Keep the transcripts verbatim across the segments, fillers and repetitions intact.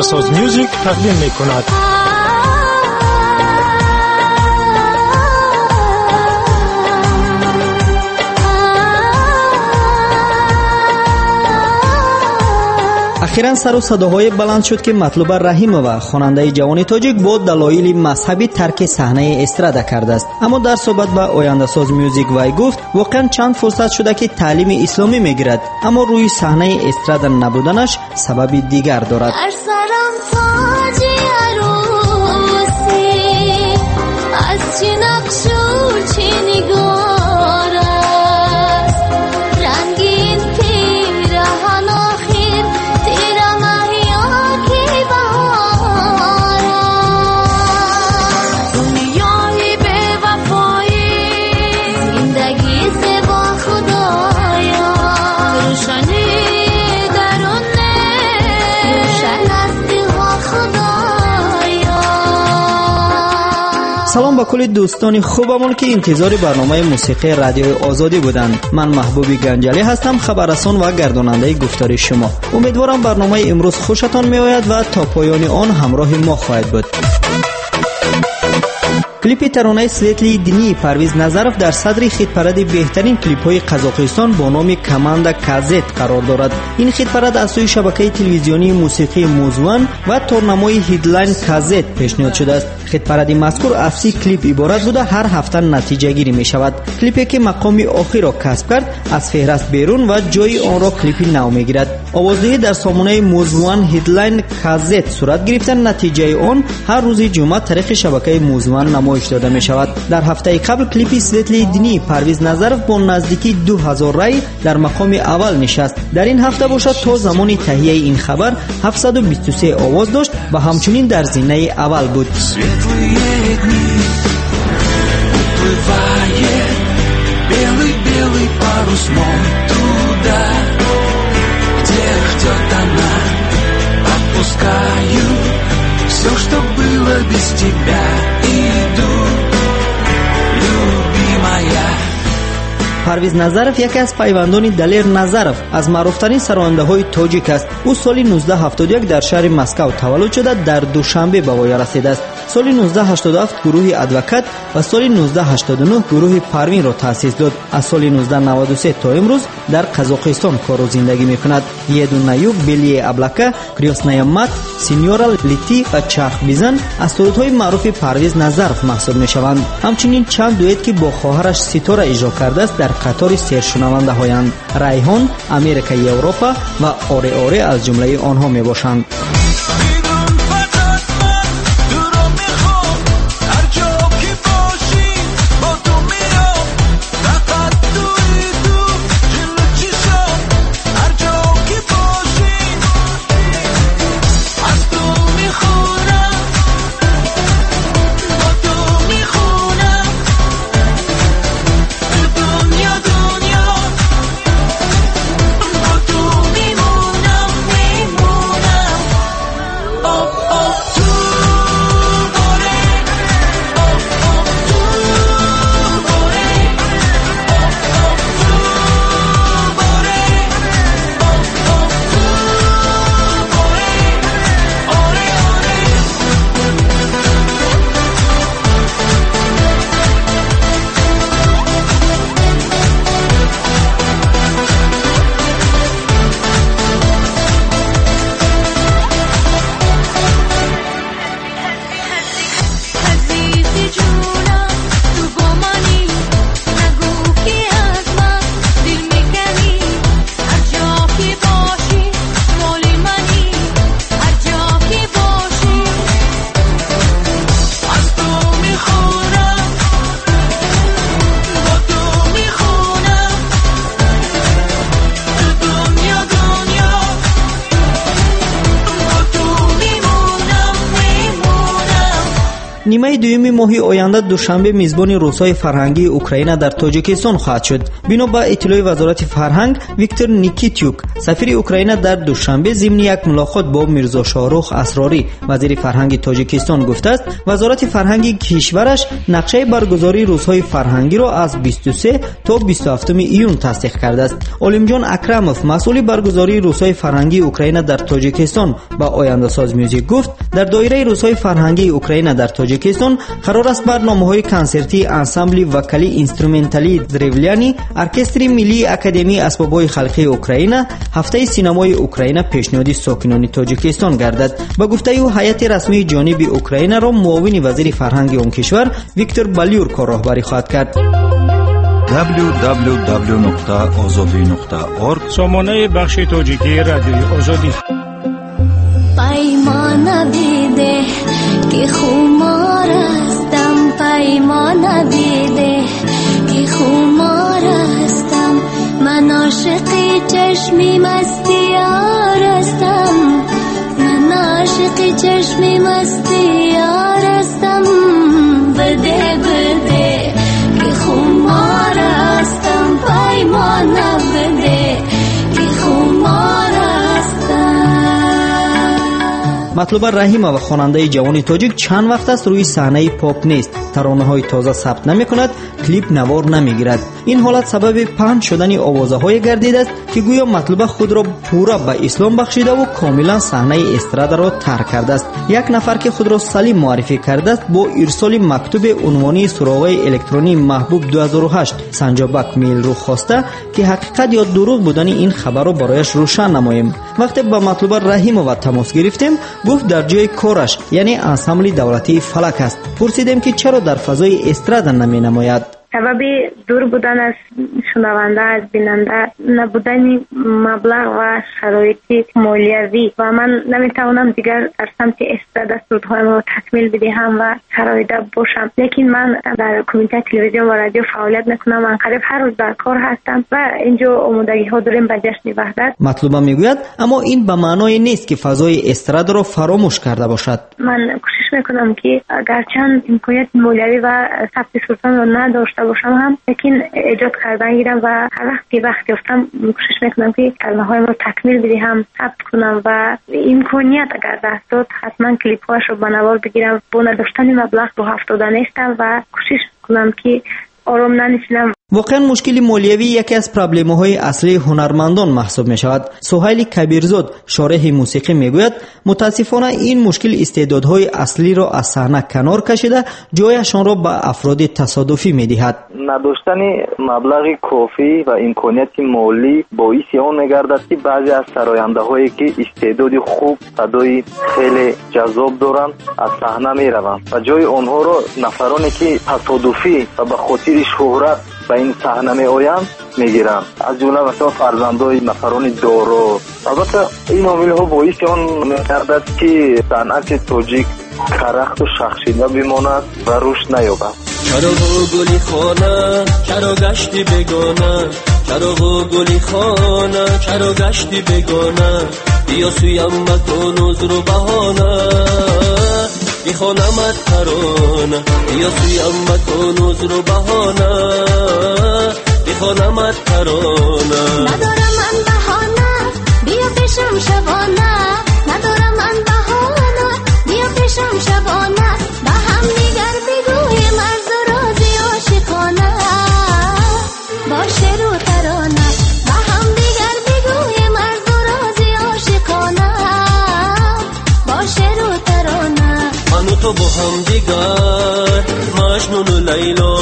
آینده ساز میوزیک تقدیم می کند. اخیراً سر و صداهای بلند شد که مطلوبه رحیمова خواننده جوان تاجیک با دلایل مذهبی ترک صحنه استرادا کرده است. اما در صحبت با آینده ساز میوزیک وی گفت واقعاً چند فرصت شده که تعلیم اسلامی میگیرد، اما روی صحنه استرادا نبودنش سبب دیگر دارد. سلام به کل دوستان خوبمون که انتظار برنامه موسیقی رادیو آزادی بودند. من محبوب گنجلی هستم، خبررسان و گرداننده گفتار شما. امیدوارم برنامه امروز خوشتان میآید و تا پایان آن همراه ما خواهید بود. کلیپ ترانه سویتلی دینی پرویز نظرف در صدر خیت‌پرد بهترین کلیپ‌های قزاقستان با نام کماند کازت قرار دارد. این خیت‌پرد از سوی شبکه تلویزیونی موسیقی موزوان و تورنمای هیدلاین کازت پیشنهاد شده است. خیت‌پرد مذکور از سی کلیپ عبارت بوده، هر هفته نتیجه گیری می شود. کلیپی که مقام آخر را کسب کرد از فهرست بیرون و جای آن را کلیپی نو می گیرد. آوازدهی در سامانه موزوان هیدلاین کازت صورت گرفتن، نتیجه آن هر روز جمعه طریق شبکه موزوان نمایش داده می شود. در هفته قبل کلیپ سویتلی دینی پرویز نظرف با نزدیکی دو هزار رای در مقام اول نشست. در این هفته باشد تا زمان تهیه این خبر هفتصد و بیست و سه آواز داشت و همچنین در زینه اول بود. Все, что было без тебя, иду, любимая. پرویز نظرف یکی از پیوندان دلیر نظرف از معروفترین سراننده های تاجیک است. او سال نوزده هفتاد و یک در شهر مسکو تولد شده، در دوشنبه به وای رسیده است. سال نوزده هشتاد و هفت گروه ادوکات و سال نوزده هشتاد و نه گروه پروین را تأسیس داد. از سال نوزده نود و سه تا امروز در قزاقستان کار و زندگی میکند. یدونایو بلی ابلاکا، کریوسنای مات، سینیورا لیتی و چرخ بیزن از سرودهای معروف پرویز نظرف محسوب میشوند. همچنین چند دوئت که با خواهرش ستاره اجرا کرده است در قطار سرشنونده هایند. ریحان، امریکای اروپا و آره آره از جمله آنها می باشند. نیمه دوم ماه آینده دوشنبه میزبان روزهای فرهنگی اوکراین در تاجیکستان خواهد شد. بنا به اطلاع وزارت فرهنگ، ویکتور نیکیتیوک سفیر اوکراین در دوشنبه ضمن یک ملاقات با میرزا شاهرخ اسراری وزیر فرهنگ تاجیکستان گفته است وزارت فرهنگ کشورش نقشه برگزاری روزهای فرهنگی را از بیست و سه تا بیست و هفت ایون تصدیق کرده است. عالمجان اکرموف مسئول برگزاری روزهای فرهنگی اوکراین در تاجیکستان با آینده ساز میوزیک گفت در دایره روزهای فرهنگی اوکراین در تاجیکستان قرار است برنامه‌های کنسرتی انسامبل وکالی اینسترومنتالی دریولیانی، ارکستر ملی اکادمی اسباب‌های خلقی اوکراین، هفته سینمای اوکراین پیشنهادی ساکنان تاجیکستان گردد. با گفته او هیئت رسمی جانب اوکراین را معاون وزیر فرهنگ آن کشور ویکتور بالیورکو راهبری خواهد کرد. دبلیو دبلیو دبلیو نقطه آزادی نقطه اورگ سامانه بخش تاجیکی رادیوی آزادی. پیمان بیده که خمار هستم، پیمان بیده که خمار هستم، من عاشق چشمی مستی یار هستم، من عاشق چشمی مستی یار هستم، بده بده که خمار هستم، پیمان بده که خمار هستم. مطلوبه رحیمه و خواننده جوان تاجیک چند وقت است روی صحنه پاپ نیست، ترانه های تازه ثبت نمی کند، کلیپ نوار نمی گیرد. این حالت سبب پهن شدن آوازه های گردیده است که گویا مطلوبه خود را پورا به اسلام بخشیده و کاملا صحنه استرادا را ترک کرده است. یک نفر که خود را سلیم معرفی کرده است با ارسال مکتوب عنوانی سراغ الکترونی محبوب دو هزار و هشت سنجابک میل رو خواسته که حقیقت یا دروغ بودن این خبر را برایش روشن نماییم. وقتی با مطلوبه رحیمه و تماس گرفتیم گفت در جای کارش یعنی انسامبل دولتی فلک است. پرسیدیم که چرا در فضای استرادا نمی نماید. سبب دور بودن از شنونده، از بیننده، نبودن مبلغ و شرایط مالیوی و من نمیتوانم دیگر در سمت استرادا سودهایم رو تکمیل بدهم و شرایط باشم. لیکن من در کمیته تلویزیون و رادیو فعالیت میکنم، من قریب هر روز در کار هستم و اینجا آمادگی ها داریم به جشن وحدت. مطلوبه میگوید اما این به معنای نیست که فضای استرادا را فراموش کرده باشد. من کوشش میکنم که گرچند امکانیت مالیوی و ثبت سودهایم رو نداشته باشم هم، لیکن ایجاد کردن گیرم و هر وقت که وقت یافتم کوشش میکنم که کلمه هایم رو تکمیل بدهم، ثبت کنم و امکانیت اگر دست داد حتما کلیپ هاش رو به نوار بگیرم. با نداشتن مبلغ رو هفتاده نیستم و کوشش کنم که آرام ننشینم. واقعا مشکل مالیوی یکی از پرابلم‌های اصلی هنرمندان محسوب می‌شود. سهیل کبیرزاد شارح موسیقی میگوید متاسفانه این مشکل استعدادهای اصلی را از صحنه کنار کشیده جایشان را به افراد تصادفی می‌دهد. نداشتن مبلغ کافی و امکانیت مالی باعث آن می‌گردد که بعضی از سراینده‌هایی که استعداد خوب، صدای خیلی جذاب دارند از صحنه می‌روند و جای آنها را نفرانی که تصادفی و به خاطر شهرت به این صحنه می آیند میگیرند، از جمله مثلا فرزندای نفران دارا. البته این عامل ها باعث آن می‌گردد که صنعت تاجیک کرخت و شخصیده بماند و رشد نیابد. چراغ گلی خانه چرا گشتی بگانه، چراغ گلی خانه چرا گشتی بگانه، بیا سویم مکن عذر و بهانه، میخوانمت ترانه، بیا سویم مکن عذر و بهانه، میخوانمت ترانه. ندارم من بهانه بیا پیشم شبانه، ندارم من بهانه بیا پیشم شبانه، با هم دیگر بگویم عرض و رازی عاشقانه، با شعر و ترانه با هم دیگر بگویم عرض و رازی عاشقانه، با شعر و ترانه. من و تو با هم دیگر مجنون و لیلا،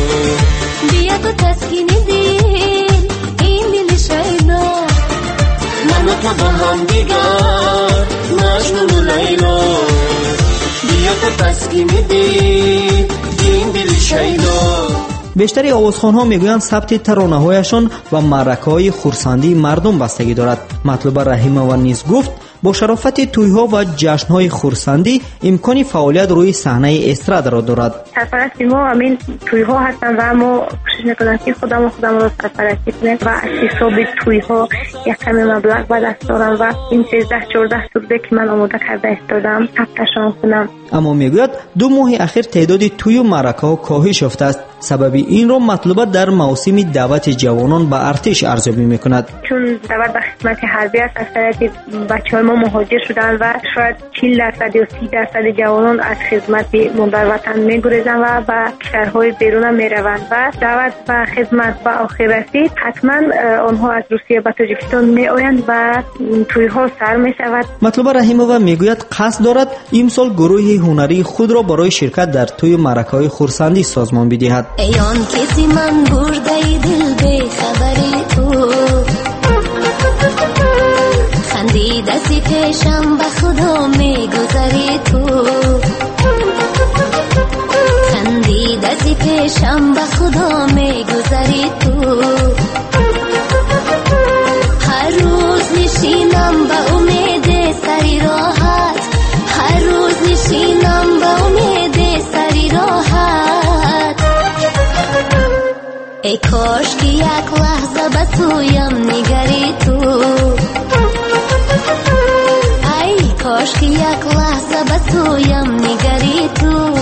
بیا تو تسکین دل این دل شیدا، من و تو با هم دیگر مجنون و لیلا، بیا تو تسکین دل این دل شیدا. بیشتری آوازخوان‌ها میگویند ثبت ترانه‌هایشان و معرکه‌های خرسندی مردم بستگی دارد. مطلوبه رحیمه و نیز گفت با شرافت توی‌ها و جشن‌های خرسندی امکان فعالیت روی صحنه استراد را دارد. سرپرست ما همین توی‌ها هستن و ما کوشش می‌کنیم که خودمون خودمون را سرپرستی کنیم و از حساب توی‌ها یک کمی مبلغ به دست دارم و این سیزده چهارده سوره که من آماده کرده استادم ثبتشان کنم. اما میگوید دو ماه اخیر تعداد توی و معرکه‌ها کاهش یافته است. سبب این را مطلوبات در موسم دعوت جوانان به ارتش ارزیابی می‌کند. چون دعوت به خدمت حربی است، اکثریت بچه‌های ما مهاجر شدند و شاید چهل درصد یا سی درصد جوانان از خدمت در وطن می‌گریزند و به کشورهای بیرون می‌روند و دعوت به خدمت به آخرتی حتما آنها از روسیه به تاجیکستان می‌آیند و توی‌ها سر می‌شود. مطلوبه رحیمووا میگوید قصد دارد امسال گروه هنری خود را برای شرکت در توی معرکه‌های خرسندی سازمان بدهد. ای آن کسی من برده دل به خبری تو، خندیده سی پیشم به خدا میگذری تو، خندیده سی پیشم به خدا میگذری تو، هر روز نشینم به امید سری راحت، هر روز نشینم به امید سری راحت، ای کاش که یک لحظه به سویم نگری تو، ای کاش که یک لحظه به سویم نگری تو.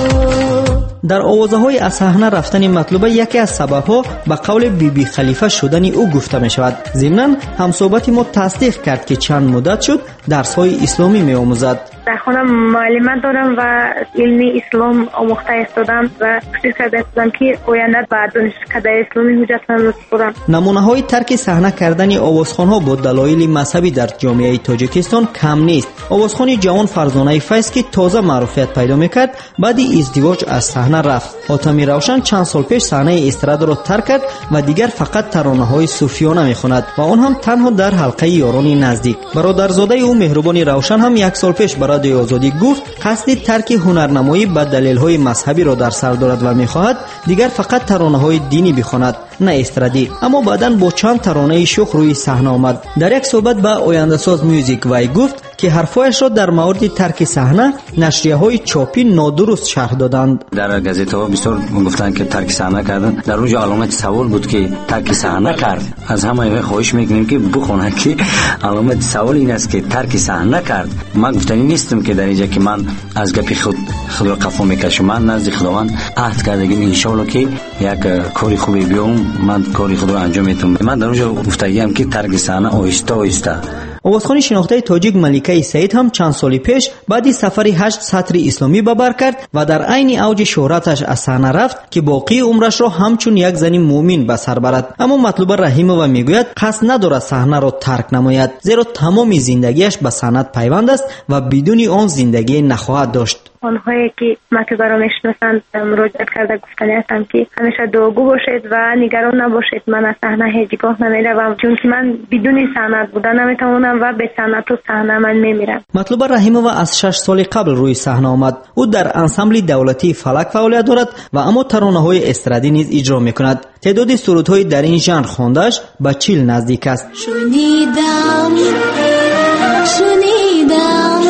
در آوازه‌های از صحنه رفتن مطلوبه یکی از سبب‌ها به قول بی بی خلیفه شدن او گفته می‌شود. ضمناً همصحبت ما تصدیق کرد که چند مدت شد درس‌های اسلامی می‌آموزد. در خانه معلمت دارم و علمی اسلام آموخته استادم و کوشش کرده استادم که آینده به دانشکده اسلامی حجتمند بشم. نمونه‌های ترک صحنه کردن آوازخوان‌ها با دلایل مذهبی در جامعه تاجیکستان کم نیست. آوازخوان جوان فرزانه فیض که تازه معروفیت پیدا می‌کرد بعد ازدواج از صحنه رفت. حاتمی روشن چند سال پیش صحنه استراد را ترک کرد و دیگر فقط ترانه‌های صوفیانه می‌خواند و آن هم تنها در حلقه یاران نزدیک. برادرزاده او مهربان روشن هم یک سال پیش رادیو آزادی گفت قصد ترک هنرنمایی به دلایل مذهبی را در سر دارد و می‌خواهد دیگر فقط ترانه‌های دینی بخواند نه استرادی. اما بعداً با چند ترانه شوخ روی صحنه آمد. در یک صحبت با آینده‌ساز میوزیک وی گفت که حرفایش را در مورد ترک صحنه نشریه‌های چاپی نادرست شرح دادند. در گازیت‌ها بسیار گفتند که ترک صحنه کردن. در اونجا علامت سوال بود که ترک صحنه کرد. از همه خواهش می‌کنیم که بخونند که علامت سوال این است که ترک صحنه کرد. من گفتنی نیستم که در اینجا که من از گپی خود خود را قفا میکشم. من نزد خداوند عهد کردم ان شاء الله که یک کاری خوبی بیام من کاری خود را انجام میدم. من در اونجا گفتم که ترک صحنه آهسته آهسته. آوازخوان شناخته تاجیک ملکه سعید هم چند سال پیش بعد سفری هشت سطر اسلامی به بر کرد و در عین اوج شهرتش از صحنه رفت که باقی عمرش را همچون یک زن مومن به سر برد. اما مطلوب رحیمووا میگوید قصد ندارد صحنه را ترک نماید، زیرا تمام زندگیش به صنعت پیوند است و بدون آن زندگی نخواهد داشت. آنهایی که مطلوبه را میشناسند مراجعت کرده گفتنی هستم که همیشه دعاگو باشید و نگران نباشید. من از صحنه هیچگاه نمیروم چون که من بدون صنعت بودن نمیتوانم و به صنعت و صحنه من میمیرم. مطلوبه رحیمووا از شش سال قبل روی صحنه آمد. او در انسامبل دولتی فلک فعالیت دارد و اما ترانه‌های استرادی نیز اجرا میکند. تعداد سرودهای در این ژانر خوانده‌اش به چهل نزدیک است. شنیدم شنیدم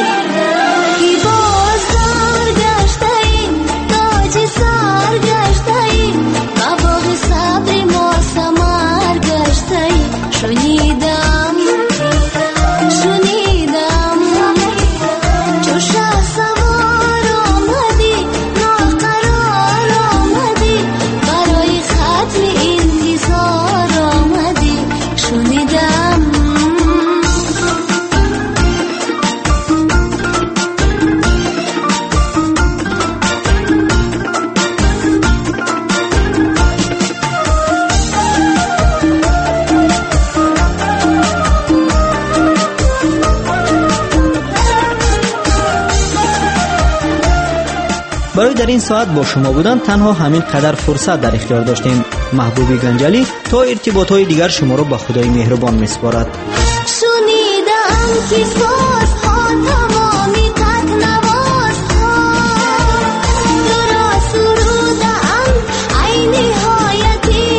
برای در این ساعت با شما بودن تنها همین قدر فرصت در اختیار داشتیم. محبوبی گنجلی تا ارتباطهای دیگر شما را به خدای مهربان میسپارد. شنیدم که سازها تمامی تک نوازها درا سرودم ای نهایتی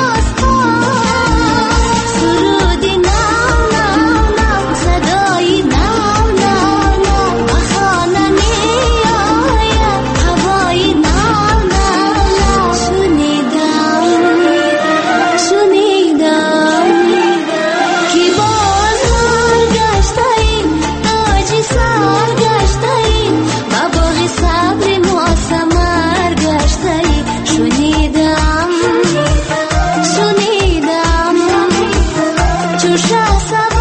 نیازها سرودی نم نم نم صدای شوشه